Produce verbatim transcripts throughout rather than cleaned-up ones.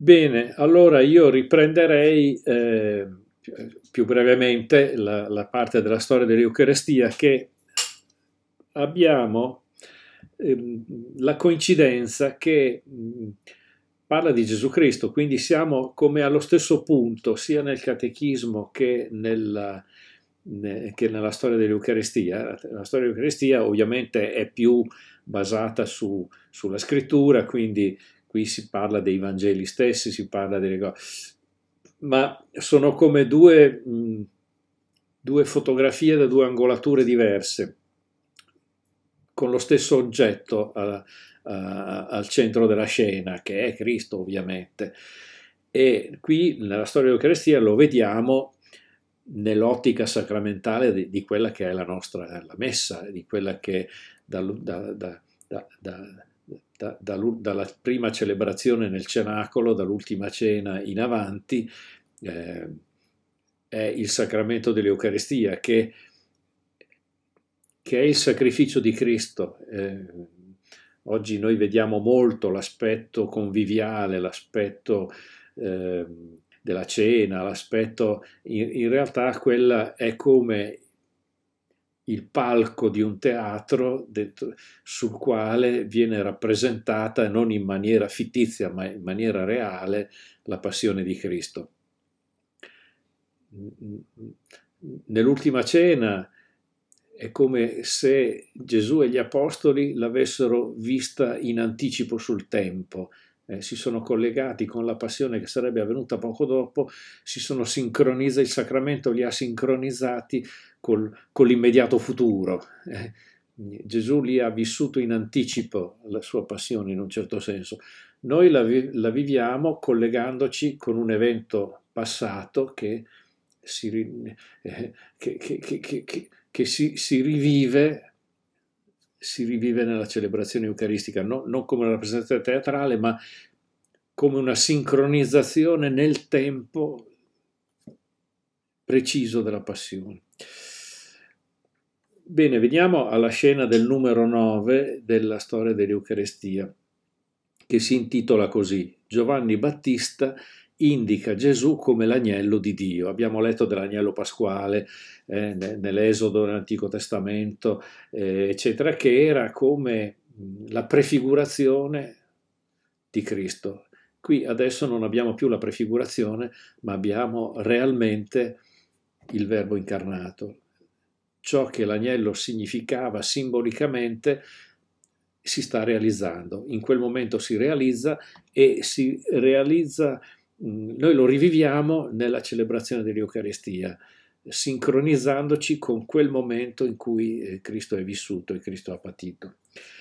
Bene, allora io riprenderei eh, più brevemente la, la parte della storia dell'Eucaristia che abbiamo ehm, la coincidenza che mh, parla di Gesù Cristo, quindi siamo come allo stesso punto sia nel catechismo che nella, ne- che nella storia dell'Eucaristia. La storia dell'Eucaristia ovviamente è più basata su- sulla scrittura, quindi qui si parla dei Vangeli stessi, si parla delle cose, ma sono come due, mh, due fotografie da due angolature diverse, con lo stesso oggetto a- a- al centro della scena, che è Cristo ovviamente. E qui nella storia dell'Eucaristia lo vediamo nell'ottica sacramentale di, di quella che è la nostra la messa, di quella che da, da, da, da, da da, da, dalla prima celebrazione nel cenacolo, dall'ultima cena in avanti, eh, è il sacramento dell'Eucaristia, che, che è il sacrificio di Cristo. Eh, oggi noi vediamo molto l'aspetto conviviale, l'aspetto eh, della cena, l'aspetto, in, in realtà quella è come il palco di un teatro detto, sul quale viene rappresentata non in maniera fittizia ma in maniera reale la passione di Cristo. Nell'ultima cena è come se Gesù e gli apostoli l'avessero vista in anticipo sul tempo, eh, si sono collegati con la passione che sarebbe avvenuta poco dopo, si sono sincronizzati, il sacramento li ha sincronizzati col, con l'immediato futuro. Eh, Gesù li ha vissuto in anticipo la sua passione in un certo senso. Noi la, vi- la viviamo collegandoci con un evento passato che si, ri- eh, che, che- che- che- che- che si, si rivive, si rivive nella celebrazione eucaristica, no- non come una rappresentazione teatrale, ma come una sincronizzazione nel tempo preciso della passione. Bene, veniamo alla scena del numero nove della storia dell'Eucaristia, che si intitola così: Giovanni Battista indica Gesù come l'agnello di Dio. Abbiamo letto dell'agnello pasquale eh, nell'Esodo, nell'Antico Testamento, eh, eccetera, che era come la prefigurazione di Cristo. Qui adesso non abbiamo più la prefigurazione, ma abbiamo realmente il Verbo incarnato. Ciò che l'agnello significava simbolicamente si sta realizzando. In quel momento si realizza e si realizza, noi lo riviviamo nella celebrazione dell'Eucaristia, sincronizzandoci con quel momento in cui Cristo è vissuto e Cristo ha patito.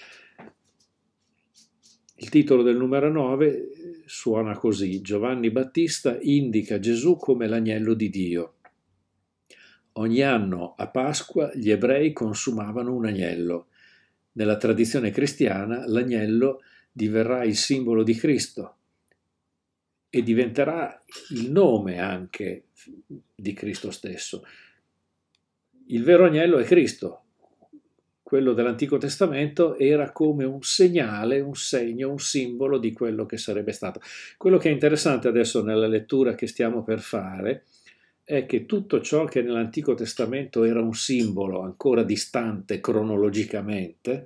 Il titolo del numero nove suona così: Giovanni Battista indica Gesù come l'agnello di Dio. Ogni anno a Pasqua gli ebrei consumavano un agnello. Nella tradizione cristiana l'agnello diverrà il simbolo di Cristo e diventerà il nome anche di Cristo stesso. Il vero agnello è Cristo. Quello dell'Antico Testamento era come un segnale, un segno, un simbolo di quello che sarebbe stato. Quello che è interessante adesso nella lettura che stiamo per fare è che tutto ciò che nell'Antico Testamento era un simbolo ancora distante cronologicamente,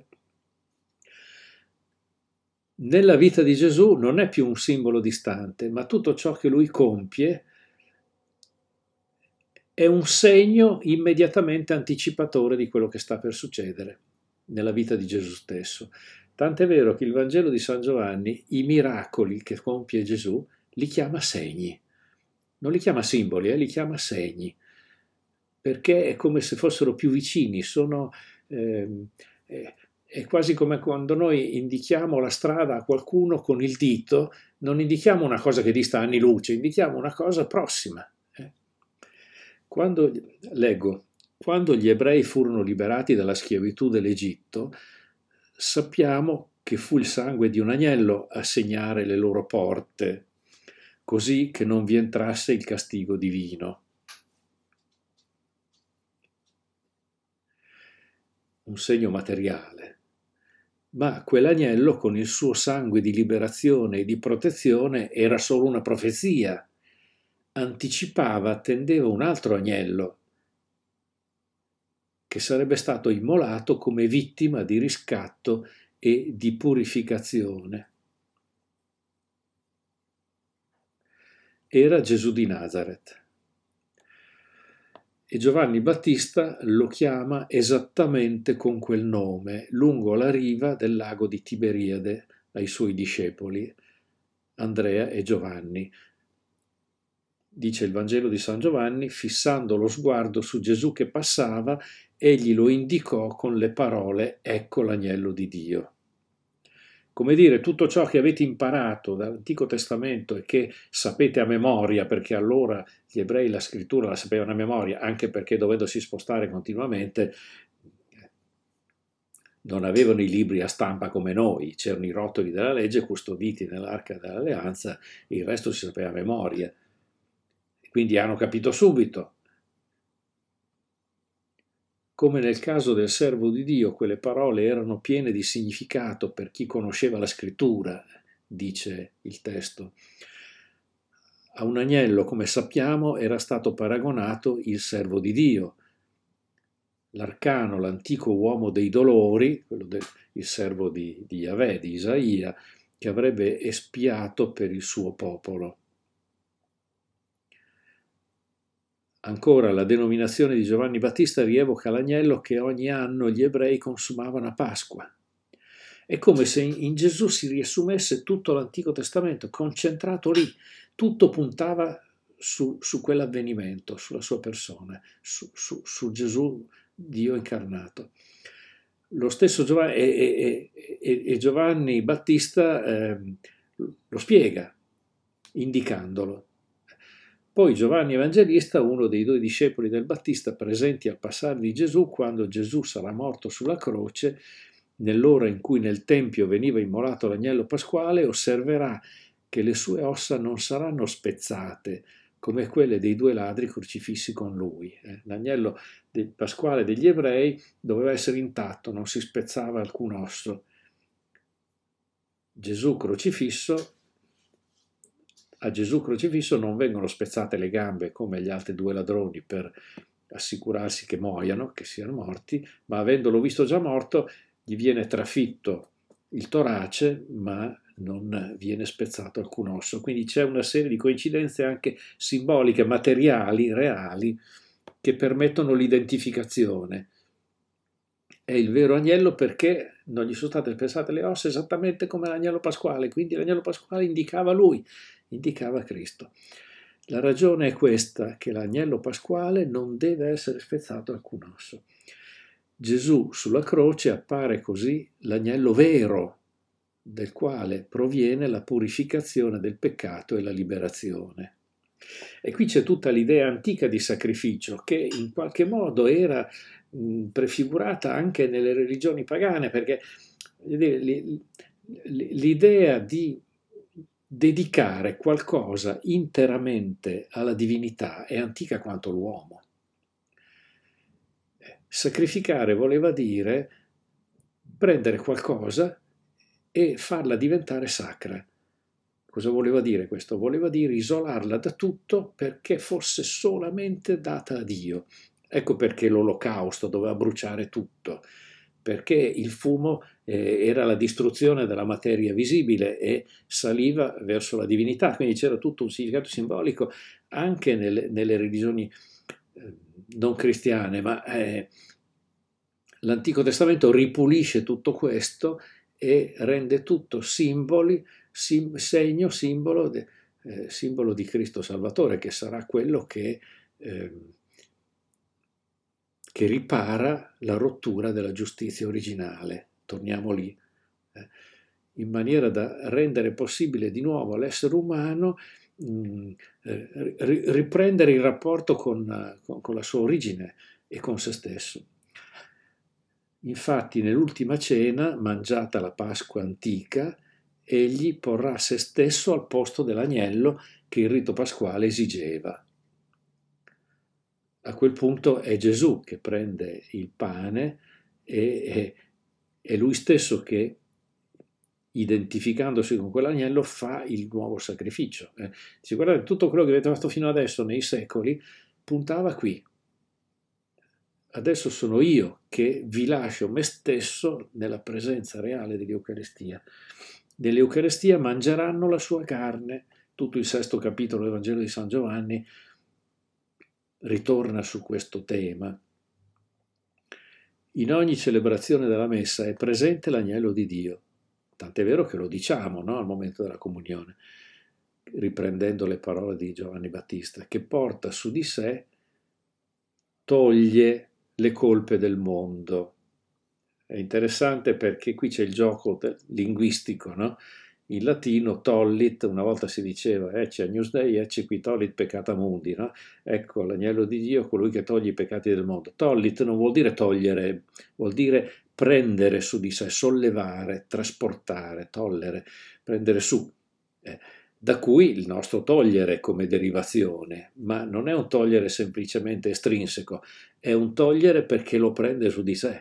nella vita di Gesù non è più un simbolo distante, ma tutto ciò che lui compie è un segno immediatamente anticipatore di quello che sta per succedere nella vita di Gesù stesso. Tant'è vero che il Vangelo di San Giovanni, i miracoli che compie Gesù, li chiama segni. Non li chiama simboli, eh, li chiama segni, perché è come se fossero più vicini, sono, ehm, eh, è quasi come quando noi indichiamo la strada a qualcuno con il dito, non indichiamo una cosa che dista anni luce, indichiamo una cosa prossima. Eh. Quando, leggo, quando gli ebrei furono liberati dalla schiavitù dell'Egitto, sappiamo che fu il sangue di un agnello a segnare le loro porte, così che non vi entrasse il castigo divino. Un segno materiale. ma quell'agnello con il suo sangue di liberazione e di protezione era solo una profezia, anticipava, attendeva un altro agnello che sarebbe stato immolato come vittima di riscatto e di purificazione. Era Gesù di Nazaret. E Giovanni Battista lo chiama esattamente con quel nome, lungo la riva del lago di Tiberiade, ai suoi discepoli, Andrea e Giovanni. Dice il Vangelo di San Giovanni, fissando lo sguardo su Gesù che passava, egli lo indicò con le parole: ecco l'agnello di Dio. Come dire, tutto ciò che avete imparato dall'Antico Testamento e che sapete a memoria, perché allora gli ebrei la scrittura la sapevano a memoria, anche perché dovendosi spostare continuamente non avevano i libri a stampa come noi, c'erano i rotoli della legge custoditi nell'Arca dell'Alleanza, il resto si sapeva a memoria. Quindi hanno capito subito. Come nel caso del servo di Dio, quelle parole erano piene di significato per chi conosceva la scrittura, dice il testo. A un agnello, come sappiamo, era stato paragonato il servo di Dio. L'arcano, l'antico uomo dei dolori, quello del il servo di, di Yahweh, di Isaia, che avrebbe espiato per il suo popolo. Ancora, la denominazione di Giovanni Battista rievoca l'agnello che ogni anno gli ebrei consumavano a Pasqua. È come se in Gesù si riassumesse tutto l'Antico Testamento, concentrato lì. Tutto puntava su, su quell'avvenimento, sulla sua persona, su, su, su Gesù, Dio incarnato. Lo stesso Giovanni, e, e, e, e Giovanni Battista eh, lo spiega, indicandolo. Poi Giovanni Evangelista, uno dei due discepoli del Battista presenti al passare di Gesù, quando Gesù sarà morto sulla croce, nell'ora in cui nel Tempio veniva immolato l'agnello pasquale, osserverà che le sue ossa non saranno spezzate come quelle dei due ladri crocifissi con lui. L'agnello pasquale degli ebrei doveva essere intatto, non si spezzava alcun osso. Gesù crocifisso A Gesù crocifisso non vengono spezzate le gambe come agli altri due ladroni per assicurarsi che muoiano, che siano morti, ma avendolo visto già morto gli viene trafitto il torace, ma non viene spezzato alcun osso. Quindi c'è una serie di coincidenze anche simboliche, materiali, reali, che permettono l'identificazione. È il vero agnello perché non gli sono state spezzate le ossa esattamente come l'agnello pasquale, quindi l'agnello pasquale indicava lui, indicava Cristo. La ragione è questa, che l'agnello pasquale non deve essere spezzato alcun osso. Gesù sulla croce appare così l'agnello vero, del quale proviene la purificazione del peccato e la liberazione. E qui c'è tutta l'idea antica di sacrificio, che in qualche modo era mh, prefigurata anche nelle religioni pagane, perché l'idea di dedicare qualcosa interamente alla divinità è antica quanto l'uomo. Sacrificare voleva dire prendere qualcosa e farla diventare sacra. Cosa voleva dire questo? Voleva dire isolarla da tutto perché fosse solamente data a Dio. Ecco perché l'olocausto doveva bruciare tutto, perché il fumo eh, era la distruzione della materia visibile e saliva verso la divinità, quindi c'era tutto un significato simbolico anche nelle, nelle religioni eh, non cristiane, ma eh, l'Antico Testamento ripulisce tutto questo e rende tutto simboli, sim, segno, simbolo, de, eh, simbolo di Cristo Salvatore, che sarà quello che, eh, che ripara la rottura della giustizia originale. Torniamo lì, eh, in maniera da rendere possibile di nuovo all'essere umano mh, eh, riprendere il rapporto con, con, con la sua origine e con se stesso. Infatti nell'ultima cena, mangiata la Pasqua antica, egli porrà se stesso al posto dell'agnello che il rito pasquale esigeva. A quel punto è Gesù che prende il pane e è lui stesso che identificandosi con quell'agnello, fa il nuovo sacrificio. Eh. Dice, guardate, tutto quello che avete fatto fino adesso nei secoli puntava qui. Adesso sono io che vi lascio me stesso nella presenza reale dell'Eucaristia. Nell'Eucaristia mangeranno la sua carne. Tutto il sesto capitolo del Vangelo di San Giovanni ritorna su questo tema. In ogni celebrazione della messa è presente l'agnello di Dio, tant'è vero che lo diciamo, no? Al momento della comunione, riprendendo le parole di Giovanni Battista, che porta su di sé, toglie le colpe del mondo. È interessante perché qui c'è il gioco linguistico, no? In latino tollit, una volta si diceva ecce agnus Dei, ecce qui tollit peccata mundi, no? Ecco l'agnello di Dio, colui che toglie i peccati del mondo. Tollit non vuol dire togliere, vuol dire prendere su di sé, sollevare, trasportare, tollere, prendere su. Eh, da cui il nostro togliere come derivazione, ma non è un togliere semplicemente estrinseco, è un togliere perché lo prende su di sé.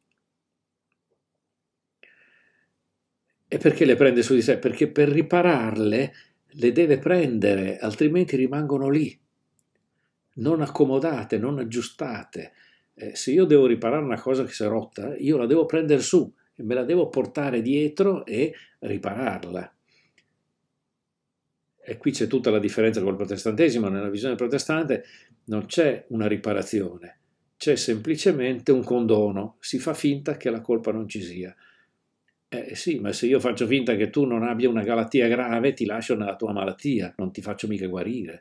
E perché le prende su di sé? Perché per ripararle le deve prendere, altrimenti rimangono lì, non accomodate, non aggiustate. Eh, se io devo riparare una cosa che si è rotta, io la devo prendere su e me la devo portare dietro e ripararla. E qui c'è tutta la differenza con il protestantesimo. Nella visione protestante non c'è una riparazione, c'è semplicemente un condono, si fa finta che la colpa non ci sia. Eh sì, ma se io faccio finta che tu non abbia una malattia grave, ti lascio nella tua malattia, non ti faccio mica guarire.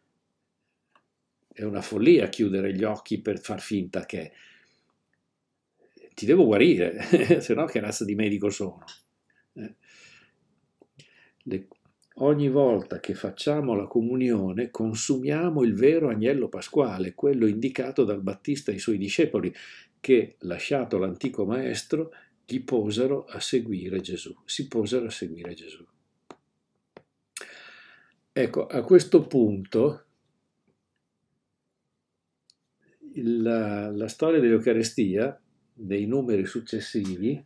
È una follia chiudere gli occhi per far finta che ti devo guarire, se no che razza di medico sono? Eh. Le, ogni volta che facciamo la comunione consumiamo il vero agnello pasquale, quello indicato dal Battista ai suoi discepoli, che, lasciato l'antico maestro, gli posero a seguire Gesù, si posero a seguire Gesù. Ecco, a questo punto la, la storia dell'Eucaristia, nei numeri successivi,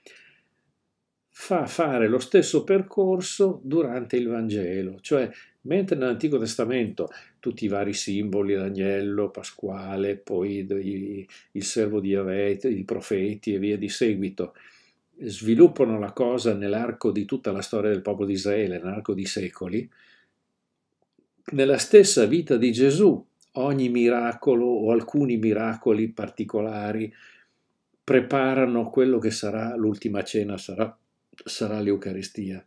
fa fare lo stesso percorso durante il Vangelo, cioè mentre nell'Antico Testamento tutti i vari simboli, l'agnello pasquale, poi il, il servo di Yahweh, i profeti e via di seguito, sviluppano la cosa nell'arco di tutta la storia del popolo di Israele, nell'arco di secoli, nella stessa vita di Gesù ogni miracolo o alcuni miracoli particolari preparano quello che sarà l'ultima cena, sarà, sarà l'Eucaristia.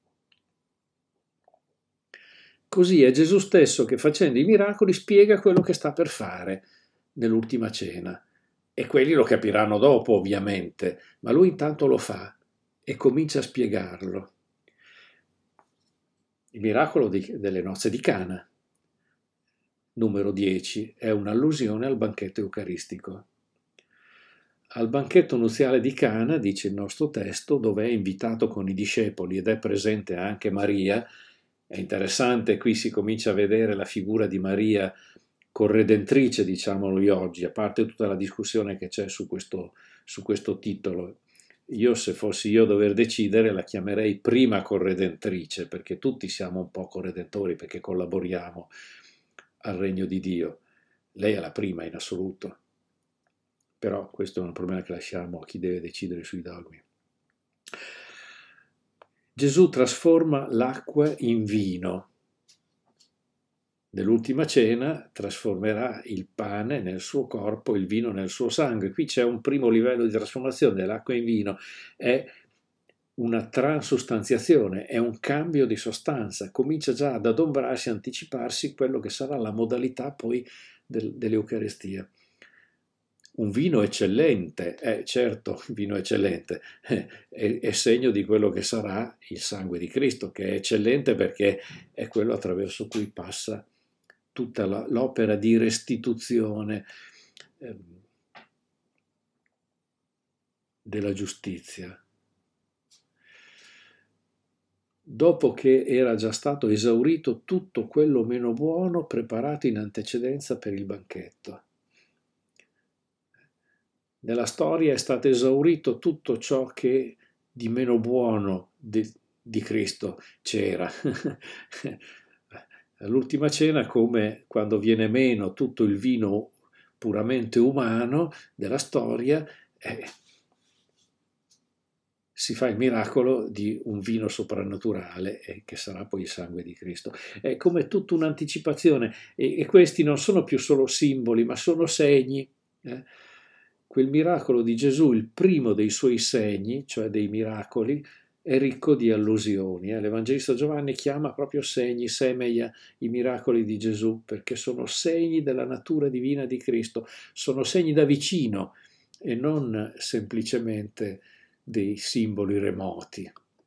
Così è Gesù stesso che facendo i miracoli spiega quello che sta per fare nell'ultima cena. E quelli lo capiranno dopo, ovviamente, ma lui intanto lo fa e comincia a spiegarlo. Il miracolo di, delle nozze di Cana, numero dieci, è un'allusione al banchetto eucaristico. Al banchetto nuziale di Cana, dice il nostro testo, dove è invitato con i discepoli ed è presente anche Maria. È interessante, qui si comincia a vedere la figura di Maria corredentrice, diciamolo oggi, a parte tutta la discussione che c'è su questo, su questo titolo. Io, se fossi io a dover decidere, la chiamerei prima corredentrice, perché tutti siamo un po' corredentori, perché collaboriamo al regno di Dio. Lei è la prima in assoluto. Però questo è un problema che lasciamo a chi deve decidere sui dogmi. Gesù trasforma l'acqua in vino. Nell'ultima cena trasformerà il pane nel suo corpo, il vino nel suo sangue. Qui c'è un primo livello di trasformazione dell'acqua in vino, è una transustanziazione, è un cambio di sostanza, comincia già ad adombrarsi, anticiparsi quello che sarà la modalità poi del, dell'Eucaristia. Un vino eccellente, eh, certo, il vino eccellente, eh, è, è segno di quello che sarà il sangue di Cristo, che è eccellente perché è quello attraverso cui passa tutta la, l'opera di restituzione eh, della giustizia. Dopo che era già stato esaurito tutto quello meno buono preparato in antecedenza per il banchetto. Nella storia è stato esaurito tutto ciò che di meno buono di, di Cristo c'era? All'ultima cena, come quando viene meno tutto il vino puramente umano della storia, eh, si fa il miracolo di un vino soprannaturale, eh, che sarà poi il sangue di Cristo. È come tutta un'anticipazione, e, e questi non sono più solo simboli, ma sono segni. Eh? Quel miracolo di Gesù, il primo dei suoi segni, cioè dei miracoli, è ricco di allusioni. Eh? L'Evangelista Giovanni chiama proprio segni, semeia, i miracoli di Gesù, perché sono segni della natura divina di Cristo, sono segni da vicino e non semplicemente dei simboli remoti.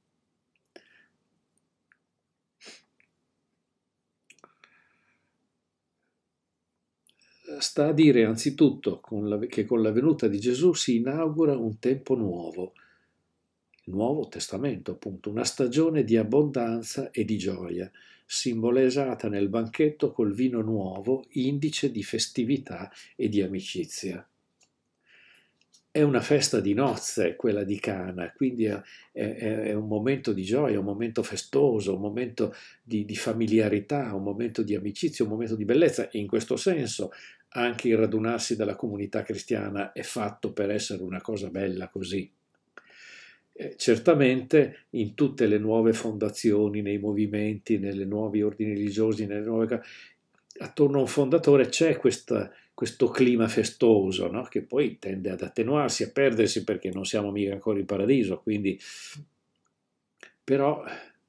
Sta a dire anzitutto con la, che con la venuta di Gesù si inaugura un tempo nuovo, il Nuovo Testamento appunto, una stagione di abbondanza e di gioia, simboleggiata nel banchetto col vino nuovo, indice di festività e di amicizia. È una festa di nozze quella di Cana, quindi è, è, è un momento di gioia, un momento festoso, un momento di, di familiarità, un momento di amicizia, un momento di bellezza. E in questo senso anche il radunarsi della comunità cristiana è fatto per essere una cosa bella così. Eh, certamente in tutte le nuove fondazioni, nei movimenti, nelle nuovi ordini religiosi, nelle nuove... attorno a un fondatore c'è questa, questo clima festoso, no? Che poi tende ad attenuarsi, a perdersi perché non siamo mica ancora in paradiso, quindi però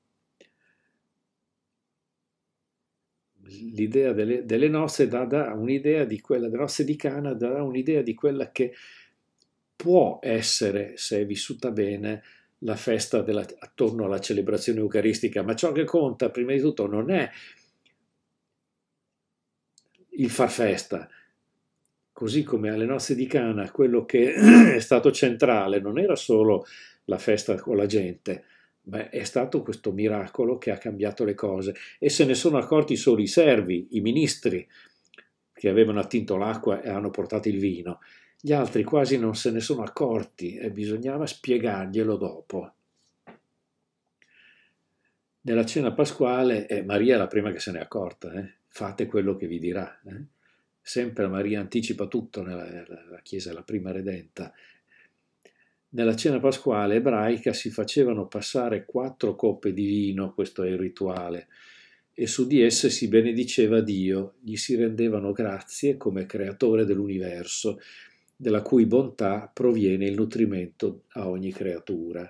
l'idea delle, delle nozze dà, dà un'idea di quella, delle nozze di Cana dà un'idea di quella che può essere, se è vissuta bene, la festa della, attorno alla celebrazione eucaristica, ma ciò che conta prima di tutto non è il far festa, così come alle nozze di Cana quello che è stato centrale non era solo la festa con la gente, ma è stato questo miracolo che ha cambiato le cose, e se ne sono accorti solo i servi, i ministri che avevano attinto l'acqua e hanno portato il vino. Gli altri quasi non se ne sono accorti e bisognava spiegarglielo dopo. Nella cena pasquale eh, Maria è la prima che se n'è accorta, eh? Fate quello che vi dirà. Eh? Sempre Maria anticipa tutto nella, nella Chiesa, la prima redenta. Nella cena pasquale ebraica si facevano passare quattro coppe di vino, questo è il rituale, e su di esse si benediceva Dio, gli si rendevano grazie come creatore dell'universo, della cui bontà proviene il nutrimento a ogni creatura.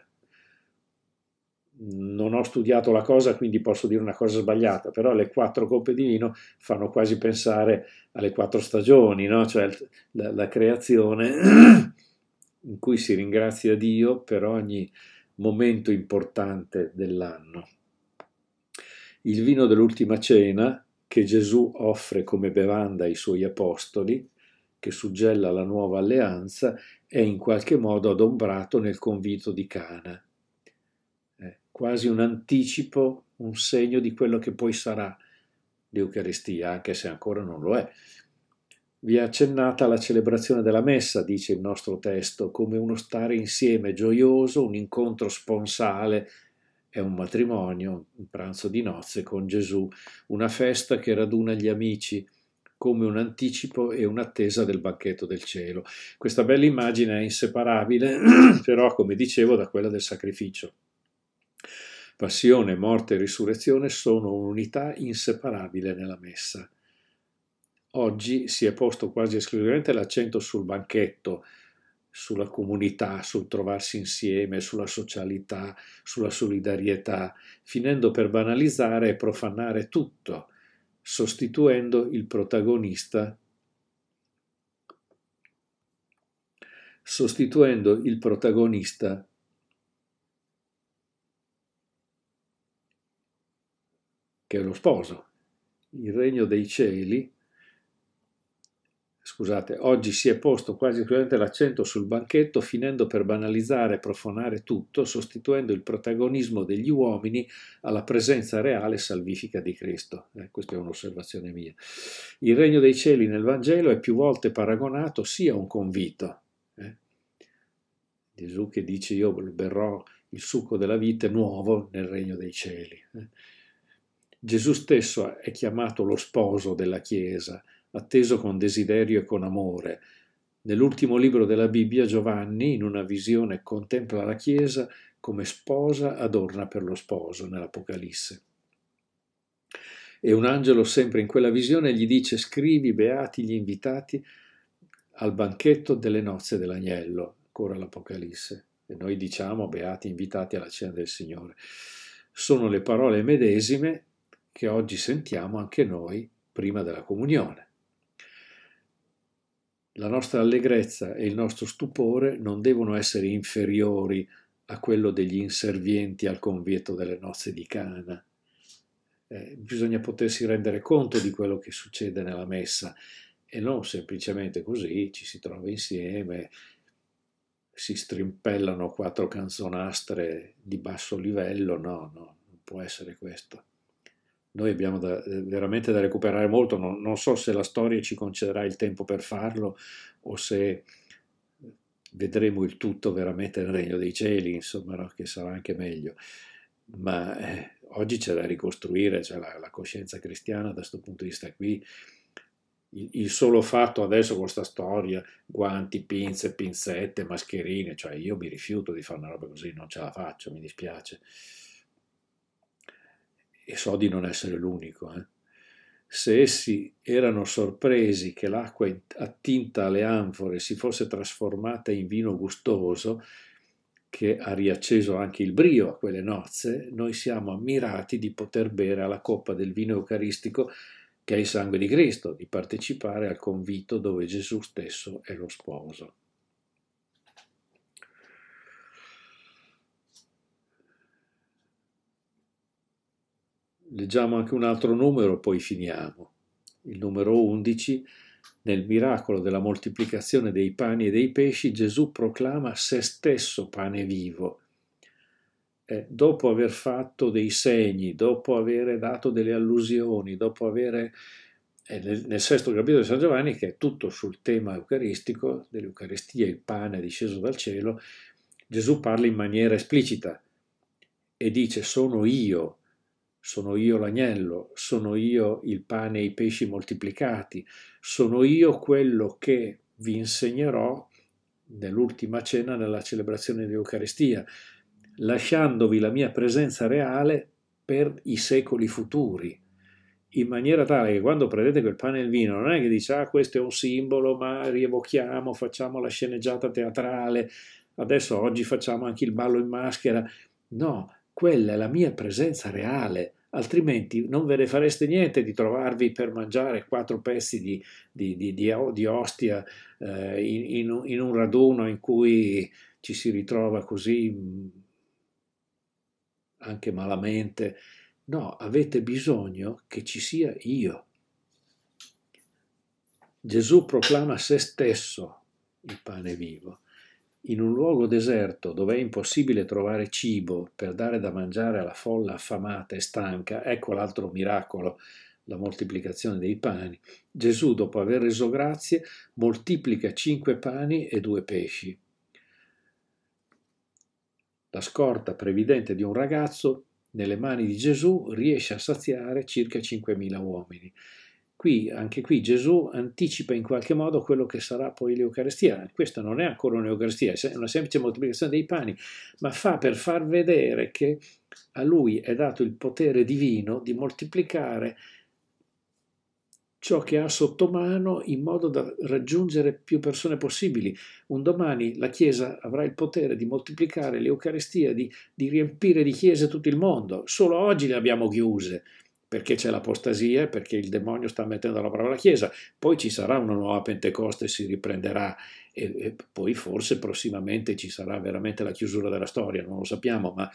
Non ho studiato la cosa, quindi posso dire una cosa sbagliata, però le quattro coppe di vino fanno quasi pensare alle quattro stagioni, no? Cioè la, la creazione in cui si ringrazia Dio per ogni momento importante dell'anno. Il vino dell'ultima cena, che Gesù offre come bevanda ai suoi apostoli, che suggella la nuova alleanza, è in qualche modo adombrato nel convito di Cana. Eh, quasi un anticipo, un segno di quello che poi sarà l'Eucaristia, anche se ancora non lo è. Vi è accennata la celebrazione della messa, dice il nostro testo, come uno stare insieme gioioso, un incontro sponsale, è un matrimonio, un pranzo di nozze con Gesù, una festa che raduna gli amici, come un anticipo e un'attesa del banchetto del cielo. Questa bella immagine è inseparabile, però, come dicevo, da quella del sacrificio. Passione, morte e risurrezione sono un'unità inseparabile nella messa. Oggi si è posto quasi esclusivamente l'accento sul banchetto, sulla comunità, sul trovarsi insieme, sulla socialità, sulla solidarietà, finendo per banalizzare e profanare tutto, sostituendo il protagonista, sostituendo il protagonista che è lo sposo. Il regno dei cieli, scusate, oggi si è posto quasi esclusivamente l'accento sul banchetto, finendo per banalizzare e profanare tutto, sostituendo il protagonismo degli uomini alla presenza reale e salvifica di Cristo. Eh, questa è un'osservazione mia. Il regno dei cieli nel Vangelo è più volte paragonato sia a un convito. Eh? Gesù che dice io berrò il succo della vite nuovo nel regno dei cieli. Gesù stesso è chiamato lo sposo della Chiesa, atteso con desiderio e con amore. Nell'ultimo libro della Bibbia, Giovanni, in una visione, contempla la Chiesa come sposa adorna per lo sposo nell'Apocalisse. E un angelo, sempre in quella visione, gli dice: scrivi, beati gli invitati al banchetto delle nozze dell'agnello, ancora l'Apocalisse. E noi diciamo: beati invitati alla cena del Signore. Sono le parole medesime che oggi sentiamo anche noi prima della comunione. La nostra allegrezza e il nostro stupore non devono essere inferiori a quello degli inservienti al convito delle nozze di Cana. Eh, bisogna potersi rendere conto di quello che succede nella messa e non semplicemente così ci si trova insieme, si strimpellano quattro canzonastre di basso livello. No, no, non può essere questo. Noi abbiamo da, veramente da recuperare molto, non, non so se la storia ci concederà il tempo per farlo o se vedremo il tutto veramente nel regno dei cieli, insomma, no? Che sarà anche meglio. Ma eh, oggi c'è da ricostruire, cioè la, la coscienza cristiana da questo punto di vista qui. Il, il solo fatto adesso con questa storia, guanti, pinze, pinzette, mascherine, cioè io mi rifiuto di fare una roba così, non ce la faccio, mi dispiace. E so di non essere l'unico. Eh. Se essi erano sorpresi che l'acqua attinta alle anfore si fosse trasformata in vino gustoso, che ha riacceso anche il brio a quelle nozze, noi siamo ammirati di poter bere alla coppa del vino eucaristico che è il sangue di Cristo, di partecipare al convito dove Gesù stesso è lo sposo. Leggiamo anche un altro numero, poi finiamo. Il numero undici. Nel miracolo della moltiplicazione dei pani e dei pesci, Gesù proclama se stesso pane vivo. Eh, dopo aver fatto dei segni, dopo aver dato delle allusioni, dopo avere, eh, nel, nel sesto capitolo di San Giovanni, che è tutto sul tema eucaristico, dell'Eucaristia, il pane disceso dal cielo, Gesù parla in maniera esplicita e dice: sono io. Sono io l'agnello, sono io il pane e i pesci moltiplicati, sono io quello che vi insegnerò nell'ultima cena, nella celebrazione dell'Eucaristia, lasciandovi la mia presenza reale per i secoli futuri, in maniera tale che quando prendete quel pane e il vino non è che dice: ah, questo è un simbolo, ma rievochiamo, facciamo la sceneggiata teatrale, adesso oggi facciamo anche il ballo in maschera. No, quella è la mia presenza reale, altrimenti non ve ne fareste niente di trovarvi per mangiare quattro pezzi di, di, di, di, di ostia eh, in, in, in un raduno in cui ci si ritrova così anche malamente. No, avete bisogno che ci sia io. Gesù proclama se stesso il pane vivo. In un luogo deserto dove è impossibile trovare cibo per dare da mangiare alla folla affamata e stanca, ecco l'altro miracolo, la moltiplicazione dei pani. Gesù, dopo aver reso grazie, moltiplica cinque pani e due pesci. La scorta previdente di un ragazzo nelle mani di Gesù riesce a saziare circa cinquemila uomini. Qui, anche qui Gesù anticipa in qualche modo quello che sarà poi l'Eucaristia. Questa non è ancora un'Eucaristia, è una semplice moltiplicazione dei pani, ma fa per far vedere che a lui è dato il potere divino di moltiplicare ciò che ha sotto mano in modo da raggiungere più persone possibili. Un domani la Chiesa avrà il potere di moltiplicare l'Eucaristia, di, di riempire di chiese tutto il mondo. Solo oggi le abbiamo chiuse, perché c'è l'apostasia, perché il demonio sta mettendo alla prova la Chiesa. Poi ci sarà una nuova Pentecoste, si riprenderà e, e poi forse prossimamente ci sarà veramente la chiusura della storia, non lo sappiamo, ma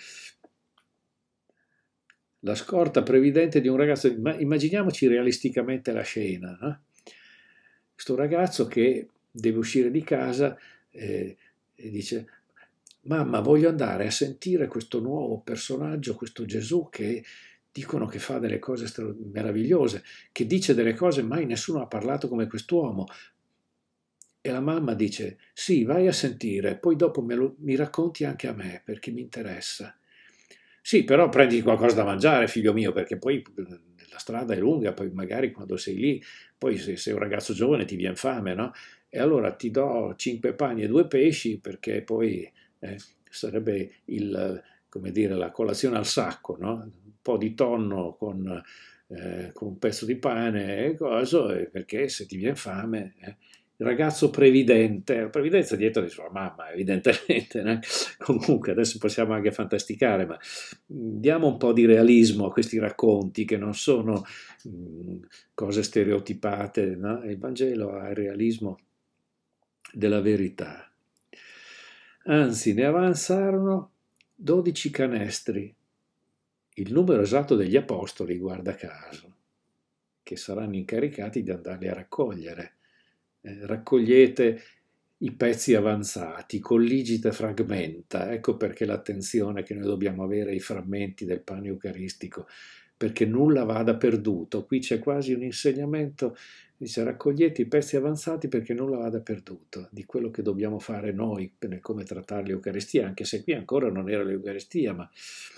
la scorta previdente di un ragazzo, immaginiamoci realisticamente la scena, eh? Questo ragazzo che deve uscire di casa eh, e dice: mamma, voglio andare a sentire questo nuovo personaggio, questo Gesù che dicono che fa delle cose meravigliose, che dice delle cose mai nessuno ha parlato come quest'uomo. E la mamma dice, sì, vai a sentire, poi dopo me lo, mi racconti anche a me, perché mi interessa. Sì, però prendi qualcosa da mangiare, figlio mio, perché poi la strada è lunga, poi magari quando sei lì, poi se sei un ragazzo giovane ti viene fame, no? E allora ti do cinque pani e due pesci, perché poi eh, sarebbe il, come dire, la colazione al sacco, no? Un po' di tonno con, eh, con un pezzo di pane e coso, e perché se ti viene fame... eh, il ragazzo previdente, la previdenza dietro di sua mamma, evidentemente, né? Comunque adesso possiamo anche fantasticare, ma mh, diamo un po' di realismo a questi racconti che non sono mh, cose stereotipate, no? Il Vangelo ha il realismo della verità. Anzi, ne avanzarono dodici canestri, il numero esatto degli apostoli, guarda caso, che saranno incaricati di andarli a raccogliere. Eh, raccogliete i pezzi avanzati, colligite fragmenta, ecco perché l'attenzione che noi dobbiamo avere ai frammenti del pane eucaristico, perché nulla vada perduto. Qui c'è quasi un insegnamento, dice raccogliete i pezzi avanzati perché nulla vada perduto, di quello che dobbiamo fare noi nel come trattare l'Eucaristia, anche se qui ancora non era l'Eucaristia, ma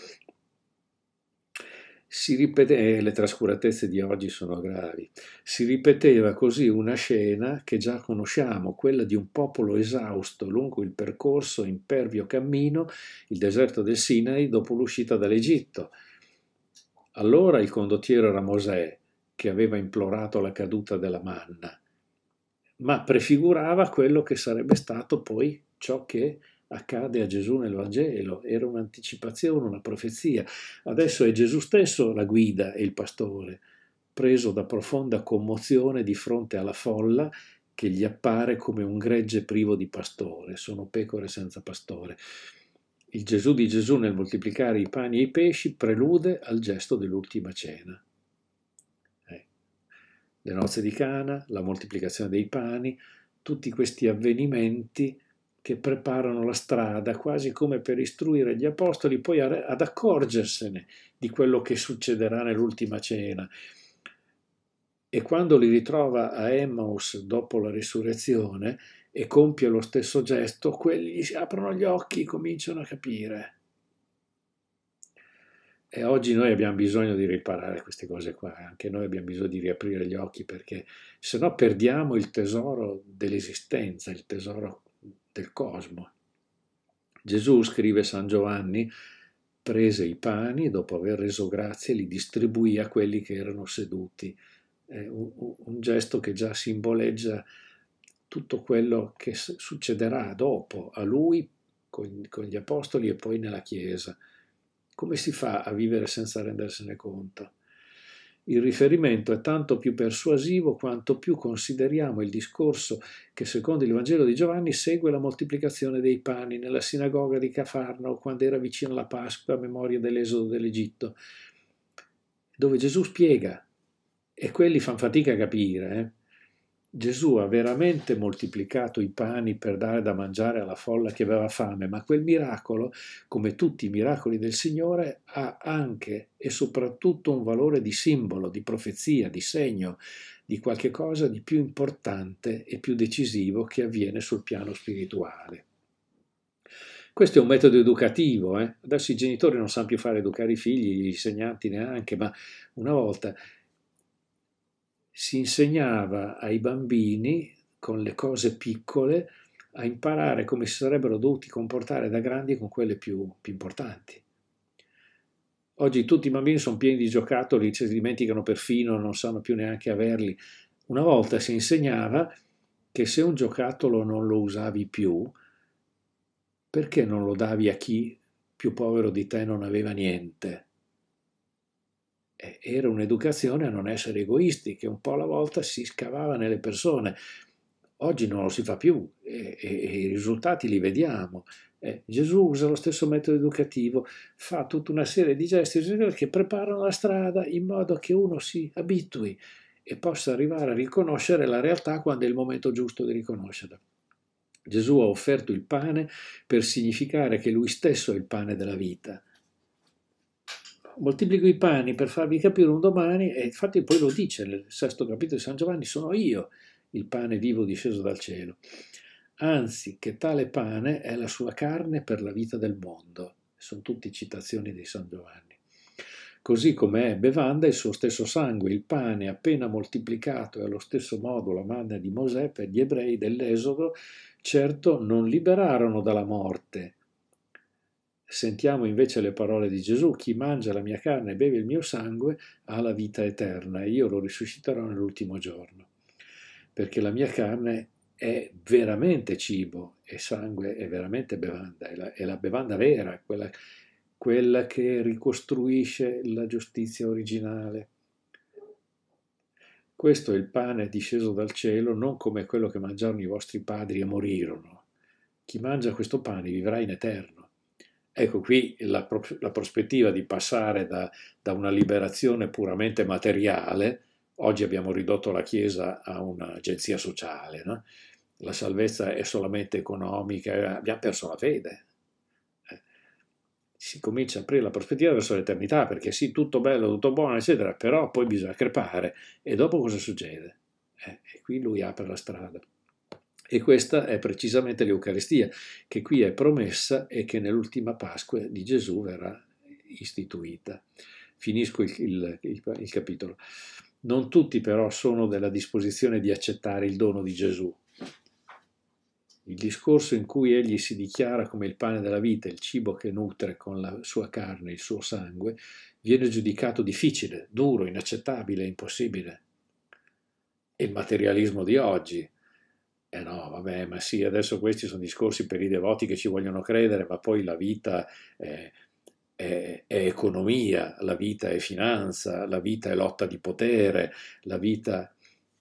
si ripete, le trascuratezze di oggi sono gravi, si ripeteva così una scena che già conosciamo, quella di un popolo esausto lungo il percorso impervio cammino, il deserto del Sinai, dopo l'uscita dall'Egitto. Allora il condottiero era Mosè, che aveva implorato la caduta della manna, ma prefigurava quello che sarebbe stato poi ciò che accade a Gesù nel Vangelo, era un'anticipazione, una profezia. Adesso è Gesù stesso la guida e il pastore, preso da profonda commozione di fronte alla folla che gli appare come un gregge privo di pastore, sono pecore senza pastore. Il Gesù di Gesù nel moltiplicare i pani e i pesci prelude al gesto dell'ultima cena. Eh. Le nozze di Cana, la moltiplicazione dei pani, tutti questi avvenimenti che preparano la strada quasi come per istruire gli apostoli poi ad accorgersene di quello che succederà nell'ultima cena. E quando li ritrova a Emmaus dopo la risurrezione e compie lo stesso gesto, quelli si aprono gli occhi e cominciano a capire. E oggi noi abbiamo bisogno di riparare queste cose qua, anche noi abbiamo bisogno di riaprire gli occhi perché se no perdiamo il tesoro dell'esistenza, il tesoro del cosmo. Gesù, scrive San Giovanni, prese i pani, dopo aver reso grazie, li distribuì a quelli che erano seduti. È un, un gesto che già simboleggia tutto quello che succederà dopo, a lui, con, con gli apostoli e poi nella Chiesa. Come si fa a vivere senza rendersene conto? Il riferimento è tanto più persuasivo quanto più consideriamo il discorso che secondo il Vangelo di Giovanni segue la moltiplicazione dei pani nella sinagoga di Cafarnao quando era vicino alla Pasqua a memoria dell'esodo dell'Egitto, dove Gesù spiega, e quelli fanno fatica a capire, eh? Gesù ha veramente moltiplicato i pani per dare da mangiare alla folla che aveva fame, ma quel miracolo, come tutti i miracoli del Signore, ha anche e soprattutto un valore di simbolo, di profezia, di segno, di qualche cosa di più importante e più decisivo che avviene sul piano spirituale. Questo è un metodo educativo, eh? Adesso i genitori non sanno più fare educare i figli, gli insegnanti neanche, ma una volta si insegnava ai bambini, con le cose piccole, a imparare come si sarebbero dovuti comportare da grandi con quelle più, più importanti. Oggi tutti i bambini sono pieni di giocattoli, si dimenticano perfino, non sanno più neanche averli. Una volta si insegnava che se un giocattolo non lo usavi più, perché non lo davi a chi più povero di te non aveva niente? Era un'educazione a non essere egoisti, che un po' alla volta si scavava nelle persone. Oggi non lo si fa più e, e, e i risultati li vediamo. Eh, Gesù usa lo stesso metodo educativo, fa tutta una serie di gesti che preparano la strada in modo che uno si abitui e possa arrivare a riconoscere la realtà quando è il momento giusto di riconoscerla. Gesù ha offerto il pane per significare che lui stesso è il pane della vita. Moltiplico i pani per farvi capire un domani, e infatti poi lo dice nel sesto capitolo di San Giovanni, sono io il pane vivo disceso dal cielo, anzi che tale pane è la sua carne per la vita del mondo. Sono tutte citazioni di San Giovanni. Così come è bevanda il suo stesso sangue, il pane appena moltiplicato e allo stesso modo la manna di Mosè per gli ebrei dell'Esodo, certo non liberarono dalla morte. Sentiamo invece le parole di Gesù: chi mangia la mia carne e beve il mio sangue ha la vita eterna e io lo risusciterò nell'ultimo giorno. Perché la mia carne è veramente cibo e sangue è veramente bevanda, è la, è la bevanda vera, quella, quella che ricostruisce la giustizia originale. Questo è il pane disceso dal cielo, non come quello che mangiarono i vostri padri e morirono. Chi mangia questo pane vivrà in eterno. Ecco qui la, la prospettiva di passare da, da una liberazione puramente materiale. Oggi abbiamo ridotto la Chiesa a un'agenzia sociale, no? La salvezza è solamente economica, abbiamo perso la fede. Eh, si comincia a aprire la prospettiva verso l'eternità, perché sì, tutto bello, tutto buono, eccetera, però poi bisogna crepare. E dopo cosa succede? Eh, e qui lui apre la strada. E questa è precisamente l'Eucaristia, che qui è promessa e che nell'ultima Pasqua di Gesù verrà istituita. Finisco il, il, il, il capitolo. Non tutti però sono della disposizione di accettare il dono di Gesù. Il discorso in cui egli si dichiara come il pane della vita, il cibo che nutre con la sua carne, il suo sangue, viene giudicato difficile, duro, inaccettabile, impossibile. E il materialismo di oggi. Eh no, vabbè, ma sì, adesso questi sono discorsi per i devoti che ci vogliono credere, ma poi la vita è, è, è economia, la vita è finanza, la vita è lotta di potere, la vita...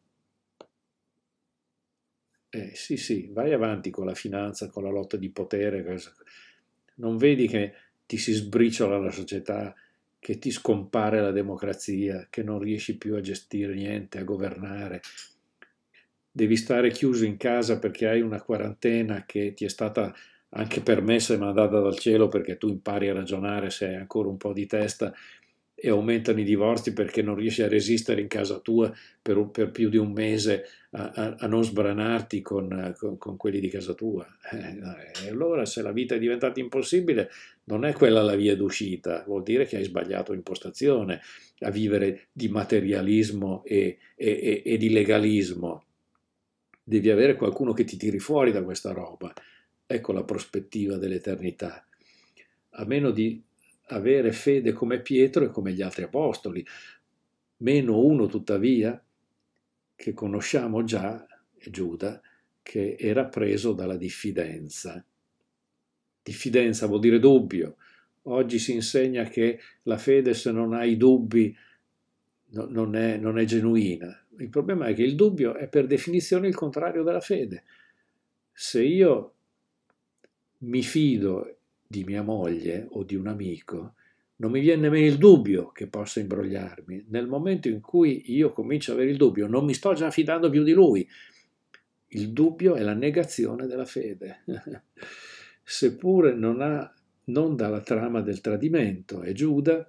Eh, sì, sì, vai avanti con la finanza, con la lotta di potere. Non vedi che ti si sbriciola la società, che ti scompare la democrazia, che non riesci più a gestire niente, a governare. Devi stare chiuso in casa perché hai una quarantena che ti è stata anche permessa e mandata dal cielo perché tu impari a ragionare se hai ancora un po' di testa, e aumentano i divorzi perché non riesci a resistere in casa tua per, per più di un mese a, a, a non sbranarti con, con, con quelli di casa tua. Eh, e allora se la vita è diventata impossibile, non è quella la via d'uscita, vuol dire che hai sbagliato impostazione a vivere di materialismo e, e, e, e di legalismo. Devi avere qualcuno che ti tiri fuori da questa roba. Ecco la prospettiva dell'eternità. A meno di avere fede come Pietro e come gli altri apostoli. Meno uno, tuttavia, che conosciamo già, è Giuda, che era preso dalla diffidenza. Diffidenza vuol dire dubbio. Oggi si insegna che la fede, se non hai dubbi, no, non, è, non è genuina. Il problema è che il dubbio è per definizione il contrario della fede. Se io mi fido di mia moglie o di un amico, non mi viene nemmeno il dubbio che possa imbrogliarmi. Nel momento in cui io comincio ad avere il dubbio, non mi sto già fidando più di lui. Il dubbio è la negazione della fede. Seppure non ha, non dalla trama del tradimento, è Giuda,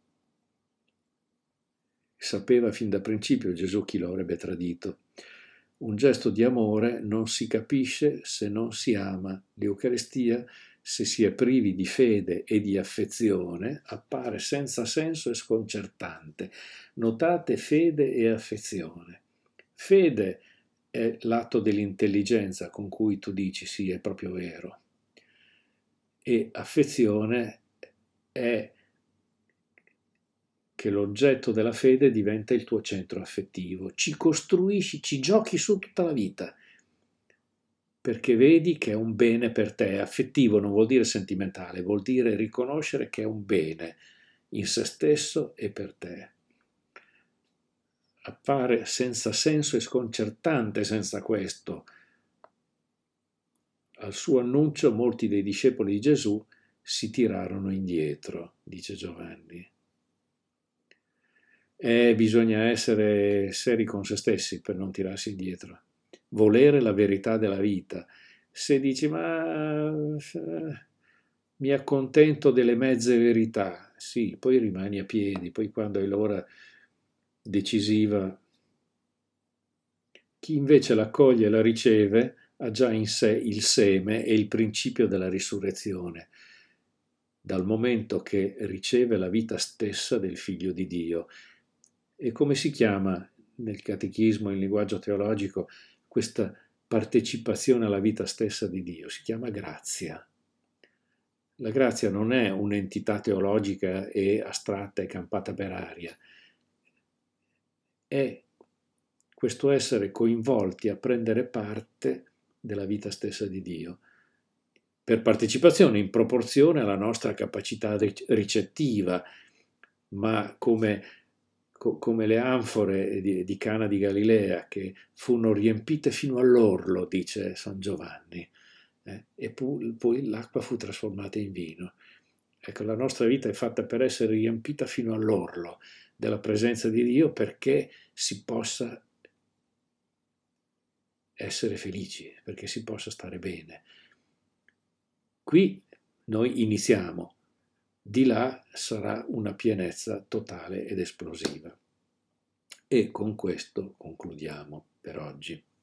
sapeva fin da principio Gesù chi lo avrebbe tradito. Un gesto di amore non si capisce se non si ama. L'Eucaristia, se si è privi di fede e di affezione, appare senza senso e sconcertante. Notate fede e affezione. Fede è l'atto dell'intelligenza con cui tu dici sì, è proprio vero. E affezione è che l'oggetto della fede diventa il tuo centro affettivo. Ci costruisci, ci giochi su tutta la vita, perché vedi che è un bene per te. Affettivo non vuol dire sentimentale, vuol dire riconoscere che è un bene in se stesso e per te. Appare senza senso e sconcertante senza questo. Al suo annuncio molti dei discepoli di Gesù si tirarono indietro, dice Giovanni. E bisogna essere seri con se stessi per non tirarsi indietro. Volere la verità della vita. Se dici, ma mi accontento delle mezze verità, sì, poi rimani a piedi, poi quando è l'ora decisiva Chi invece l'accoglie e la riceve ha già in sé il seme e il principio della risurrezione, dal momento che riceve la vita stessa del Figlio di Dio. E come si chiama nel catechismo, in linguaggio teologico, questa partecipazione alla vita stessa di Dio? Si chiama grazia. La grazia non è un'entità teologica e astratta e campata per aria, è questo essere coinvolti a prendere parte della vita stessa di Dio, per partecipazione in proporzione alla nostra capacità ricettiva, ma come, co, come le anfore di, di Cana di Galilea, che furono riempite fino all'orlo, dice San Giovanni, eh, e pu, poi l'acqua fu trasformata in vino. Ecco, la nostra vita è fatta per essere riempita fino all'orlo della presenza di Dio, perché si possa essere felici, perché si possa stare bene. Qui noi iniziamo, di là sarà una pienezza totale ed esplosiva. E con questo concludiamo per oggi.